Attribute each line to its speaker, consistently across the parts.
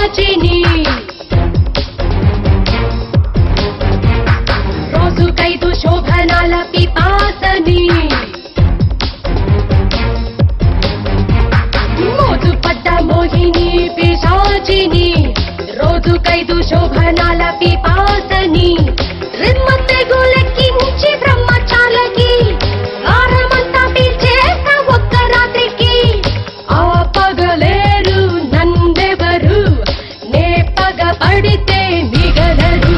Speaker 1: పిశాచిని రోజుకైదు శోభనాల పిపాసని మోజు పడ్డ మోహిని పిశాచిని రోజుకైదు శోభనాల పిపాసని రిమ్మ తెగులెక్కించి బ్రహ్మచాలకి వారమంతా పీల్చేస్తా ఒక్క రాత్రికి ఆ పగలేరు నందెవరు నే పగ పడితే మిగలరు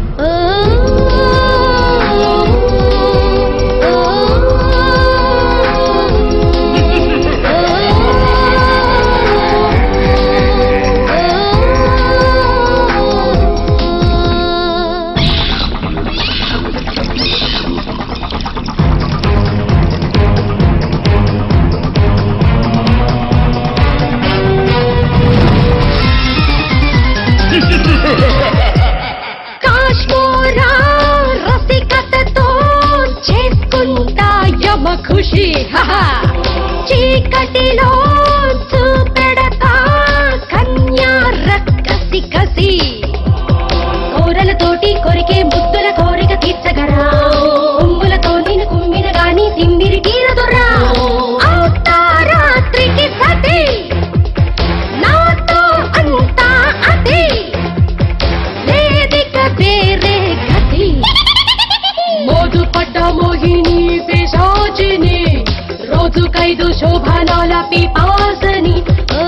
Speaker 1: కాశ్మోరా రసికతతో చేసుకుంటా యమ ఖుషి చీకటిలో చూపెడతా కన్యా రక్కసి కసి కోరలతోటి కొరికే ముద్దుల కోరిక తీర్చగరా ఉమ్ములతో నేను కుమ్మిన గాని తిమ్మిరి తీరదురా అవుతా రాత్రికి సతి నాతో అంతా అతి లేదిక వేరే గతి మోజు పడ్డ మోహిని పిశాచిని రోజుకైదు శోభనాల పిపాసని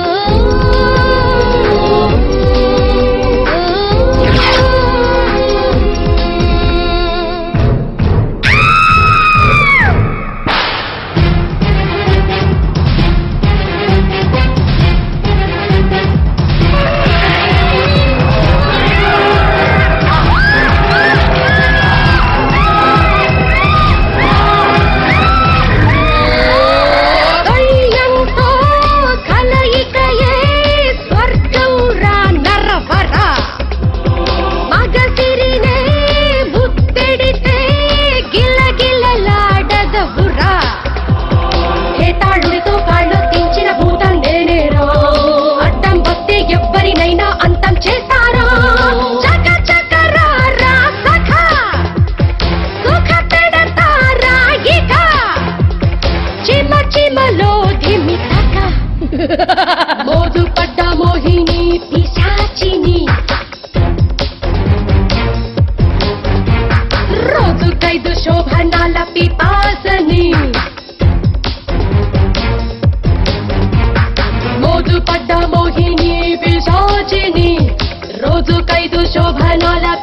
Speaker 1: మోజు పడ్డ మోహిని పిశాచిని రోజుకైదు శోభనాల పిపాసని మోజు పడ్డ మోహిని పిశాచిని రోజుకైదు శోభనాల